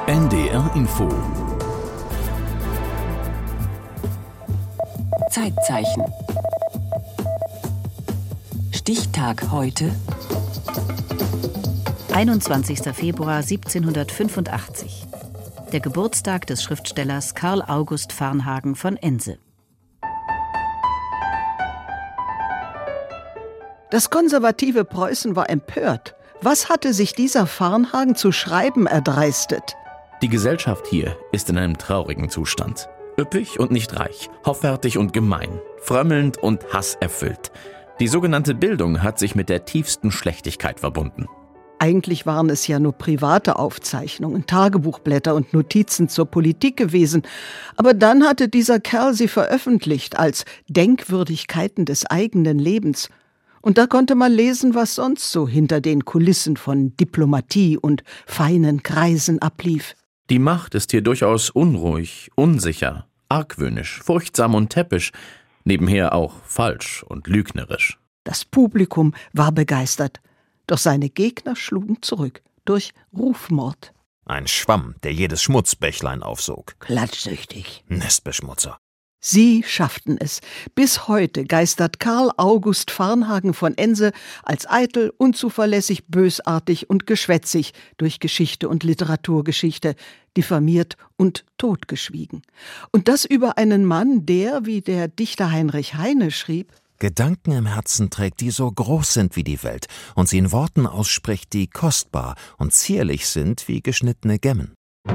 NDR Info. Zeitzeichen. Stichtag heute. 21. Februar 1785. Der Geburtstag des Schriftstellers Karl August Varnhagen von Ense. Das konservative Preußen war empört. Was hatte sich dieser Varnhagen zu schreiben erdreistet? Die Gesellschaft hier ist in einem traurigen Zustand. Üppig und nicht reich, hoffärtig und gemein, frömmelnd und hasserfüllt. Die sogenannte Bildung hat sich mit der tiefsten Schlechtigkeit verbunden. Eigentlich waren es ja nur private Aufzeichnungen, Tagebuchblätter und Notizen zur Politik gewesen. Aber dann hatte dieser Kerl sie veröffentlicht als Denkwürdigkeiten des eigenen Lebens. Und da konnte man lesen, was sonst so hinter den Kulissen von Diplomatie und feinen Kreisen ablief. Die Macht ist hier durchaus unruhig, unsicher, argwöhnisch, furchtsam und täppisch, nebenher auch falsch und lügnerisch. Das Publikum war begeistert, doch seine Gegner schlugen zurück durch Rufmord. Ein Schwamm, der jedes Schmutzbächlein aufsog. Klatschsüchtig. Nestbeschmutzer. Sie schafften es. Bis heute geistert Karl August Varnhagen von Ense als eitel, unzuverlässig, bösartig und geschwätzig durch Geschichte und Literaturgeschichte, diffamiert und totgeschwiegen. Und das über einen Mann, der, wie der Dichter Heinrich Heine schrieb, Gedanken im Herzen trägt, die so groß sind wie die Welt und sie in Worten ausspricht, die kostbar und zierlich sind wie geschnittene Gemmen.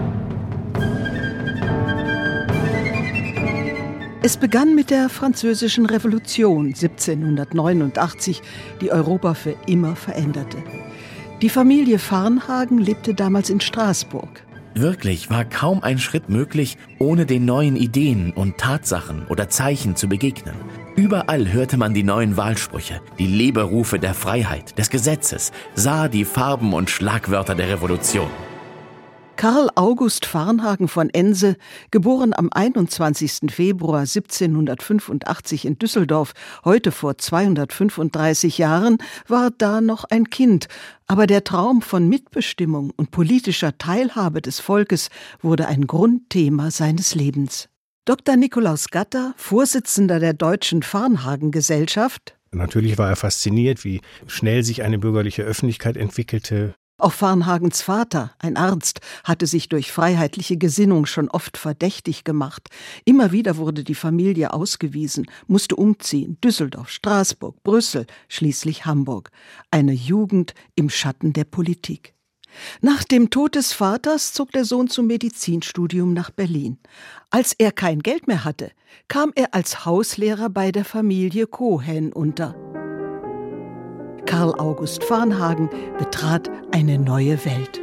Es begann mit der Französischen Revolution 1789, die Europa für immer veränderte. Die Familie Varnhagen lebte damals in Straßburg. Wirklich war kaum ein Schritt möglich, ohne den neuen Ideen und Tatsachen oder Zeichen zu begegnen. Überall hörte man die neuen Wahlsprüche, die Leberufe der Freiheit, des Gesetzes, sah die Farben und Schlagwörter der Revolution. Karl August Varnhagen von Ense, geboren am 21. Februar 1785 in Düsseldorf, heute vor 235 Jahren, war da noch ein Kind. Aber der Traum von Mitbestimmung und politischer Teilhabe des Volkes wurde ein Grundthema seines Lebens. Dr. Nikolaus Gatter, Vorsitzender der Deutschen Varnhagen-Gesellschaft. Natürlich war er fasziniert, wie schnell sich eine bürgerliche Öffentlichkeit entwickelte. Auch Varnhagens Vater, ein Arzt, hatte sich durch freiheitliche Gesinnung schon oft verdächtig gemacht. Immer wieder wurde die Familie ausgewiesen, musste umziehen. Düsseldorf, Straßburg, Brüssel, schließlich Hamburg. Eine Jugend im Schatten der Politik. Nach dem Tod des Vaters zog der Sohn zum Medizinstudium nach Berlin. Als er kein Geld mehr hatte, kam er als Hauslehrer bei der Familie Cohen unter. Karl August Varnhagen betrat eine neue Welt.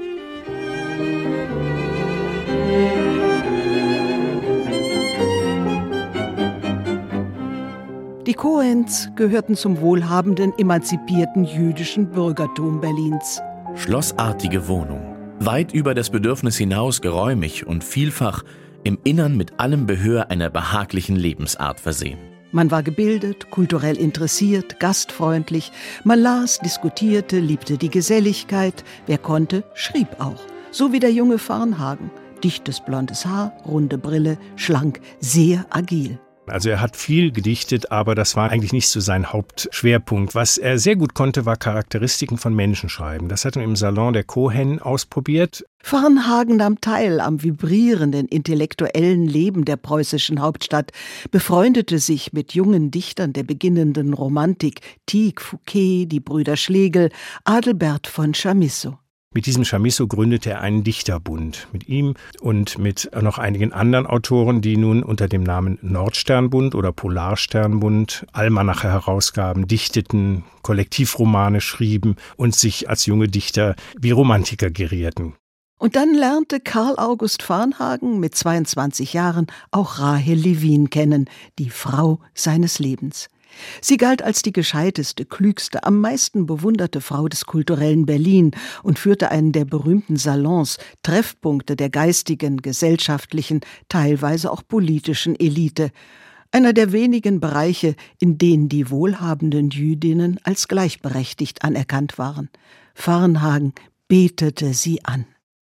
Die Cohens gehörten zum wohlhabenden, emanzipierten jüdischen Bürgertum Berlins. Schlossartige Wohnung, weit über das Bedürfnis hinaus geräumig und vielfach im Innern mit allem Behör einer behaglichen Lebensart versehen. Man war gebildet, kulturell interessiert, gastfreundlich. Man las, diskutierte, liebte die Geselligkeit. Wer konnte, schrieb auch. So wie der junge Varnhagen. Dichtes blondes Haar, runde Brille, schlank, sehr agil. Also er hat viel gedichtet, aber das war eigentlich nicht so sein Hauptschwerpunkt. Was er sehr gut konnte, war Charakteristiken von Menschen schreiben. Das hat er im Salon der Cohen ausprobiert. Varnhagen nahm teil am vibrierenden intellektuellen Leben der preußischen Hauptstadt, befreundete sich mit jungen Dichtern der beginnenden Romantik, Tieck, Fouquet, die Brüder Schlegel, Adelbert von Chamisso. Mit diesem Chamisso gründete er einen Dichterbund. Mit ihm und mit noch einigen anderen Autoren, die nun unter dem Namen Nordsternbund oder Polarsternbund Almanache herausgaben, dichteten, Kollektivromane schrieben und sich als junge Dichter wie Romantiker gerierten. Und dann lernte Karl August Varnhagen mit 22 Jahren auch Rahel Levin kennen, die Frau seines Lebens. Sie galt als die gescheiteste, klügste, am meisten bewunderte Frau des kulturellen Berlin und führte einen der berühmten Salons, Treffpunkte der geistigen, gesellschaftlichen, teilweise auch politischen Elite. Einer der wenigen Bereiche, in denen die wohlhabenden Jüdinnen als gleichberechtigt anerkannt waren. Varnhagen betete sie an.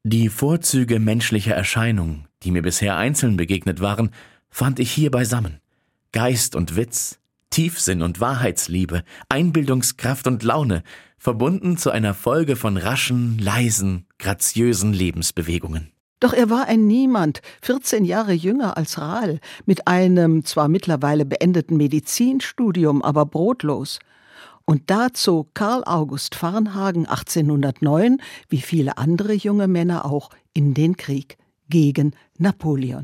Die Vorzüge menschlicher Erscheinung, die mir bisher einzeln begegnet waren, fand ich hier beisammen. Geist und Witz, Tiefsinn und Wahrheitsliebe, Einbildungskraft und Laune, verbunden zu einer Folge von raschen, leisen, graziösen Lebensbewegungen. Doch er war ein Niemand, 14 Jahre jünger als Rahl, mit einem zwar mittlerweile beendeten Medizinstudium, aber brotlos. Und da zog Karl August Varnhagen 1809, wie viele andere junge Männer auch, in den Krieg gegen Napoleon.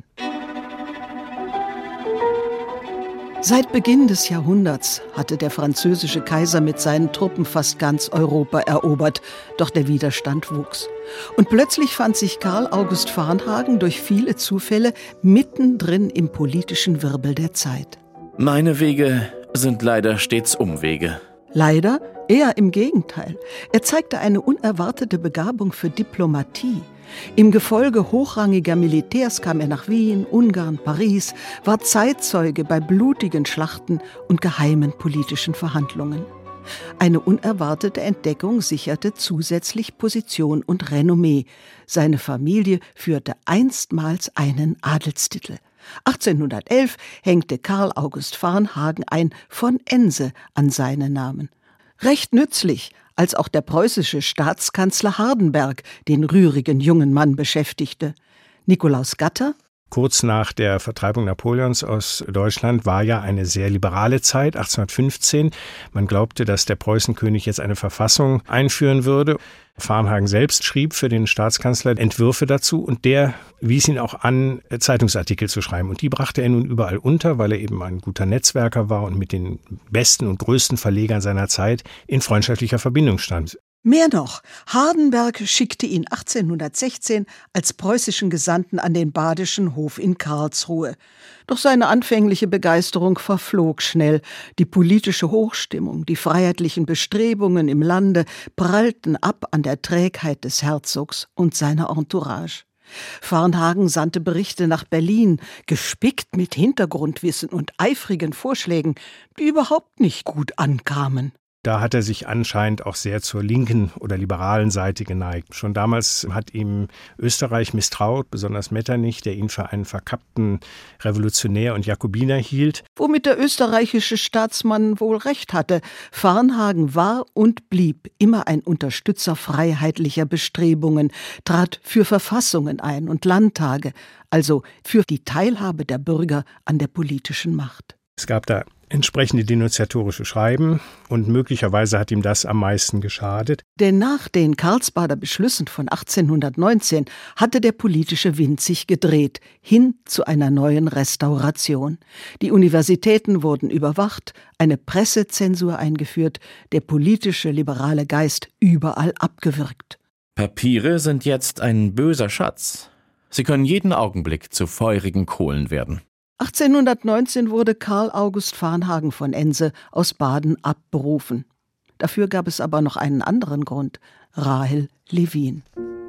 Seit Beginn des Jahrhunderts hatte der französische Kaiser mit seinen Truppen fast ganz Europa erobert, doch der Widerstand wuchs. Und plötzlich fand sich Karl August Varnhagen durch viele Zufälle mittendrin im politischen Wirbel der Zeit. Meine Wege sind leider stets Umwege. Leider? Eher im Gegenteil. Er zeigte eine unerwartete Begabung für Diplomatie. Im Gefolge hochrangiger Militärs kam er nach Wien, Ungarn, Paris, war Zeitzeuge bei blutigen Schlachten und geheimen politischen Verhandlungen. Eine unerwartete Entdeckung sicherte zusätzlich Position und Renommee. Seine Familie führte einstmals einen Adelstitel. 1811 hängte Karl August Varnhagen ein von Ense an seinen Namen. Recht nützlich, als auch der preußische Staatskanzler Hardenberg den rührigen jungen Mann beschäftigte. Nikolaus Gatter: Kurz nach der Vertreibung Napoleons aus Deutschland war ja eine sehr liberale Zeit, 1815. Man glaubte, dass der Preußenkönig jetzt eine Verfassung einführen würde. Varnhagen selbst schrieb für den Staatskanzler Entwürfe dazu und der wies ihn auch an, Zeitungsartikel zu schreiben. Und die brachte er nun überall unter, weil er eben ein guter Netzwerker war und mit den besten und größten Verlegern seiner Zeit in freundschaftlicher Verbindung stand. Mehr noch, Hardenberg schickte ihn 1816 als preußischen Gesandten an den badischen Hof in Karlsruhe. Doch seine anfängliche Begeisterung verflog schnell. Die politische Hochstimmung, die freiheitlichen Bestrebungen im Lande prallten ab an der Trägheit des Herzogs und seiner Entourage. Varnhagen sandte Berichte nach Berlin, gespickt mit Hintergrundwissen und eifrigen Vorschlägen, die überhaupt nicht gut ankamen. Da hat er sich anscheinend auch sehr zur linken oder liberalen Seite geneigt. Schon damals hat ihm Österreich misstraut, besonders Metternich, der ihn für einen verkappten Revolutionär und Jakobiner hielt. Womit der österreichische Staatsmann wohl recht hatte. Varnhagen war und blieb immer ein Unterstützer freiheitlicher Bestrebungen, trat für Verfassungen ein und Landtage, also für die Teilhabe der Bürger an der politischen Macht. Es gab da entsprechende denunziatorische Schreiben und möglicherweise hat ihm das am meisten geschadet. Denn nach den Karlsbader Beschlüssen von 1819 hatte der politische Wind sich gedreht, hin zu einer neuen Restauration. Die Universitäten wurden überwacht, eine Pressezensur eingeführt, der politische liberale Geist überall abgewürgt. Papiere sind jetzt ein böser Schatz. Sie können jeden Augenblick zu feurigen Kohlen werden. 1819 wurde Karl August Varnhagen von Ense aus Baden abberufen. Dafür gab es aber noch einen anderen Grund: Rahel Levin.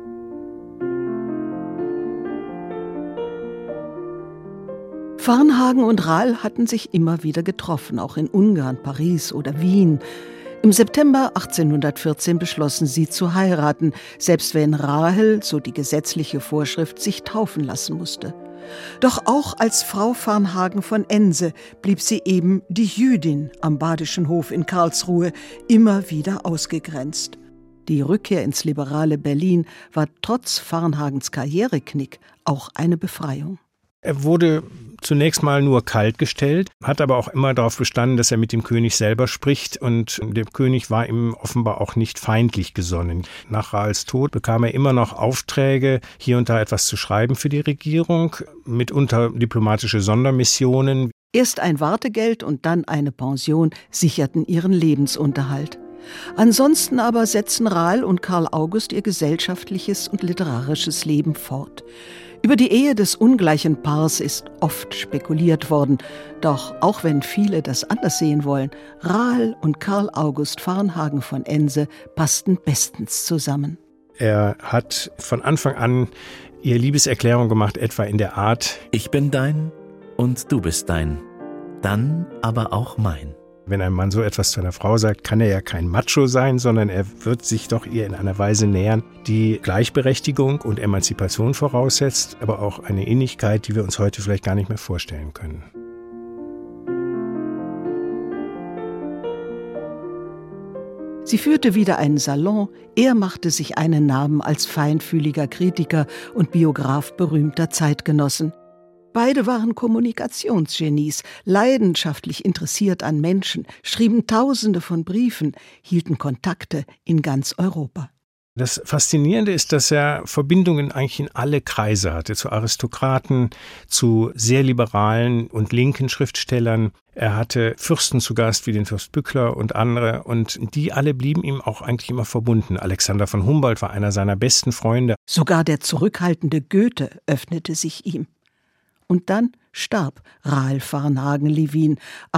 Varnhagen und Rahel hatten sich immer wieder getroffen, auch in Ungarn, Paris oder Wien. Im September 1814 beschlossen sie zu heiraten, selbst wenn Rahel, so die gesetzliche Vorschrift, sich taufen lassen musste. Doch auch als Frau Varnhagen von Ense blieb sie eben die Jüdin am badischen Hof in Karlsruhe, immer wieder ausgegrenzt. Die Rückkehr ins liberale Berlin war trotz Varnhagens Karriereknick auch eine Befreiung. Er wurde zunächst mal nur kalt gestellt, hat aber auch immer darauf bestanden, dass er mit dem König selber spricht und der König war ihm offenbar auch nicht feindlich gesonnen. Nach Rahels Tod bekam er immer noch Aufträge, hier und da etwas zu schreiben für die Regierung, mitunter diplomatische Sondermissionen. Erst ein Wartegeld und dann eine Pension sicherten ihren Lebensunterhalt. Ansonsten aber setzten Rahel und Karl August ihr gesellschaftliches und literarisches Leben fort. Über die Ehe des ungleichen Paars ist oft spekuliert worden. Doch auch wenn viele das anders sehen wollen, Rahel und Karl August Varnhagen von Ense passten bestens zusammen. Er hat von Anfang an ihr Liebeserklärung gemacht, etwa in der Art: Ich bin dein und du bist dein, dann aber auch mein. Wenn ein Mann so etwas zu einer Frau sagt, kann er ja kein Macho sein, sondern er wird sich doch ihr in einer Weise nähern, die Gleichberechtigung und Emanzipation voraussetzt, aber auch eine Innigkeit, die wir uns heute vielleicht gar nicht mehr vorstellen können. Sie führte wieder einen Salon, er machte sich einen Namen als feinfühliger Kritiker und Biograf berühmter Zeitgenossen. Beide waren Kommunikationsgenies, leidenschaftlich interessiert an Menschen, schrieben Tausende von Briefen, hielten Kontakte in ganz Europa. Das Faszinierende ist, dass er Verbindungen eigentlich in alle Kreise hatte, zu Aristokraten, zu sehr liberalen und linken Schriftstellern. Er hatte Fürsten zu Gast wie den Fürst Bückler und andere und die alle blieben ihm auch eigentlich immer verbunden. Alexander von Humboldt war einer seiner besten Freunde. Sogar der zurückhaltende Goethe öffnete sich ihm. Und dann starb Rahel Varnhagen-Lewin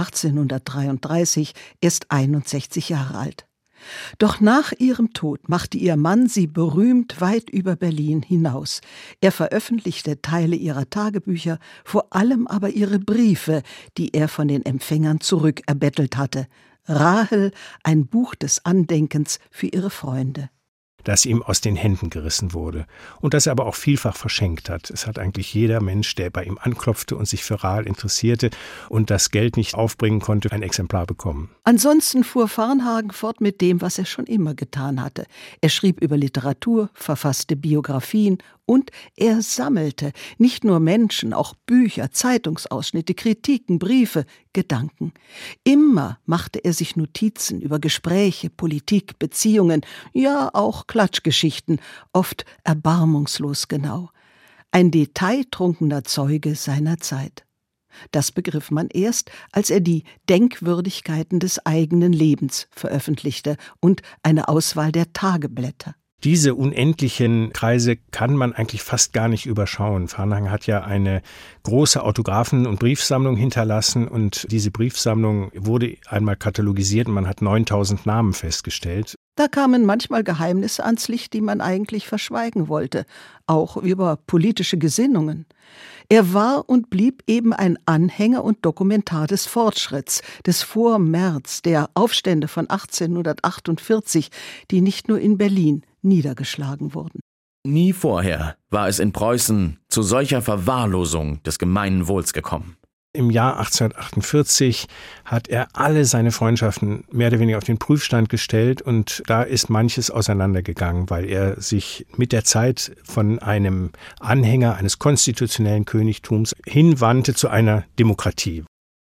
1833, erst 61 Jahre alt. Doch nach ihrem Tod machte ihr Mann sie berühmt weit über Berlin hinaus. Er veröffentlichte Teile ihrer Tagebücher, vor allem aber ihre Briefe, die er von den Empfängern zurückerbettelt hatte. Rahel, ein Buch des Andenkens für ihre Freunde. Das ihm aus den Händen gerissen wurde und das er aber auch vielfach verschenkt hat. Es hat eigentlich jeder Mensch, der bei ihm anklopfte und sich für Rahel interessierte und das Geld nicht aufbringen konnte, ein Exemplar bekommen. Ansonsten fuhr Varnhagen fort mit dem, was er schon immer getan hatte. Er schrieb über Literatur, verfasste Biografien und er sammelte nicht nur Menschen, auch Bücher, Zeitungsausschnitte, Kritiken, Briefe, Gedanken. Immer machte er sich Notizen über Gespräche, Politik, Beziehungen, ja auch Klatschgeschichten, oft erbarmungslos genau. Ein detailtrunkener Zeuge seiner Zeit. Das begriff man erst, als er die Denkwürdigkeiten des eigenen Lebens veröffentlichte und eine Auswahl der Tageblätter. Diese unendlichen Kreise kann man eigentlich fast gar nicht überschauen. Varnhagen hat ja eine große Autographen- und Briefsammlung hinterlassen und diese Briefsammlung wurde einmal katalogisiert und man hat 9000 Namen festgestellt. Da kamen manchmal Geheimnisse ans Licht, die man eigentlich verschweigen wollte, auch über politische Gesinnungen. Er war und blieb eben ein Anhänger und Dokumentar des Fortschritts, des Vormärz, der Aufstände von 1848, die nicht nur in Berlin niedergeschlagen wurden. Nie vorher war es in Preußen zu solcher Verwahrlosung des gemeinen Wohls gekommen. Im Jahr 1848 hat er alle seine Freundschaften mehr oder weniger auf den Prüfstand gestellt und da ist manches auseinandergegangen, weil er sich mit der Zeit von einem Anhänger eines konstitutionellen Königtums hinwandte zu einer Demokratie.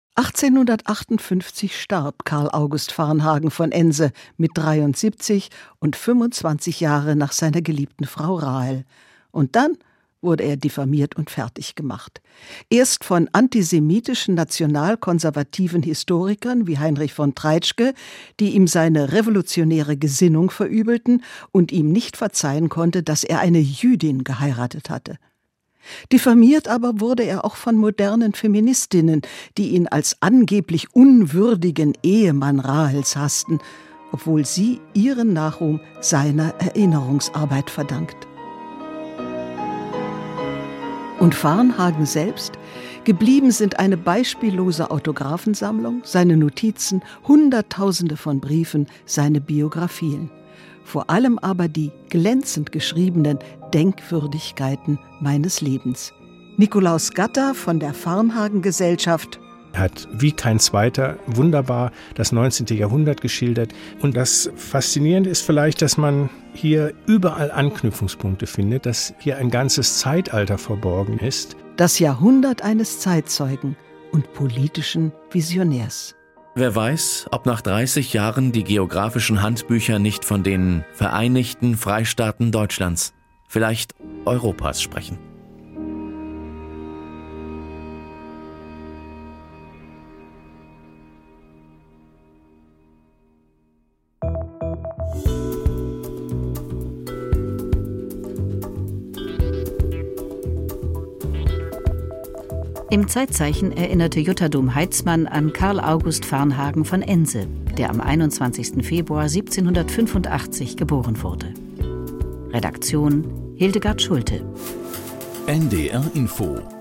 1858 starb Karl August Varnhagen von Ense mit 73 und 25 Jahre nach seiner geliebten Frau Rahel. Und dann wurde er diffamiert und fertig gemacht. Erst von antisemitischen nationalkonservativen Historikern wie Heinrich von Treitschke, die ihm seine revolutionäre Gesinnung verübelten und ihm nicht verzeihen konnte, dass er eine Jüdin geheiratet hatte. Diffamiert aber wurde er auch von modernen Feministinnen, die ihn als angeblich unwürdigen Ehemann Rahels hassten, obwohl sie ihren Nachruhm seiner Erinnerungsarbeit verdankt. Und Varnhagen selbst? Geblieben sind eine beispiellose Autographensammlung, seine Notizen, Hunderttausende von Briefen, seine Biografien. Vor allem aber die glänzend geschriebenen Denkwürdigkeiten meines Lebens. Nikolaus Gatter von der Varnhagen-Gesellschaft hat wie kein zweiter wunderbar das 19. Jahrhundert geschildert. Und das Faszinierende ist vielleicht, dass man hier überall Anknüpfungspunkte findet, dass hier ein ganzes Zeitalter verborgen ist. Das Jahrhundert eines Zeitzeugen und politischen Visionärs. Wer weiß, ob nach 30 Jahren die geografischen Handbücher nicht von den Vereinigten Freistaaten Deutschlands, vielleicht Europas sprechen. Im Zeitzeichen erinnerte Jutta Dom-Heitzmann an Karl August Varnhagen von Ense, der am 21. Februar 1785 geboren wurde. Redaktion Hildegard Schulte. NDR Info